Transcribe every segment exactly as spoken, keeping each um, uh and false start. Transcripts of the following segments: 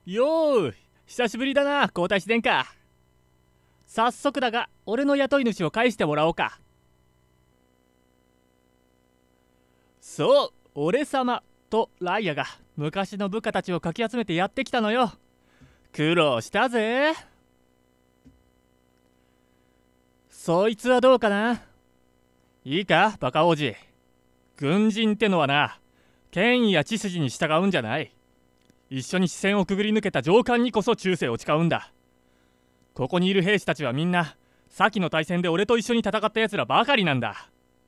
よーい、久しぶりだな、皇太子殿下。早速だが、俺の雇い主を返してもらおうか。そう、俺様とライアが昔の部下たちをかき集めてやってきたのよ。苦労したぜ。そいつはどうかな。いいか、バカ王子。軍人ってのはな、権威や血筋に従うんじゃない。一緒に視線をくぐり抜けた上官にこそ忠誠を誓うんだ。ここにいる兵士たちはみんな先の大戦で俺と一緒に戦ったやつらばかりなんだ。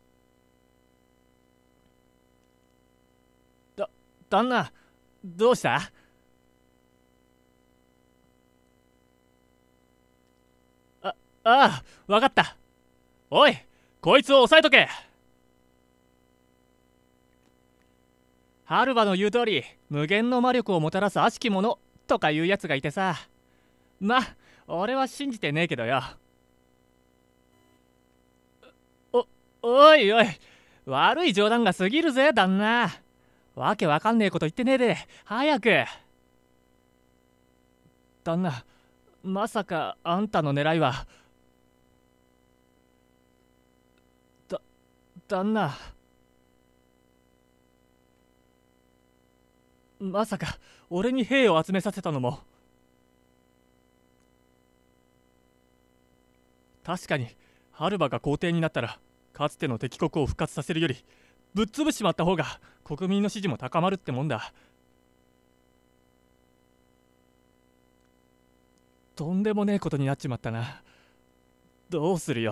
だ旦那、どうした？あああ、わかった。おい、こいつを押さえとけ。ハルバの言う通り、無限の魔力をもたらす悪しき者とかいうやつがいてさ。ま、俺は信じてねえけどよ。おおいおい、悪い冗談が過ぎるぜ旦那。わけわかんねえこと言ってねえで早く。旦那、まさかあんたの狙いは。だ旦那、まさか俺に兵を集めさせたのも。確かにハルバが皇帝になったらかつての敵国を復活させるよりぶっ潰しちまった方が国民の支持も高まるってもんだ。とんでもねえことになっちまったな。どうするよ。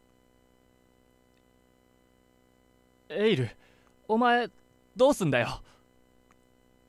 エイル、お前どうすんだよ。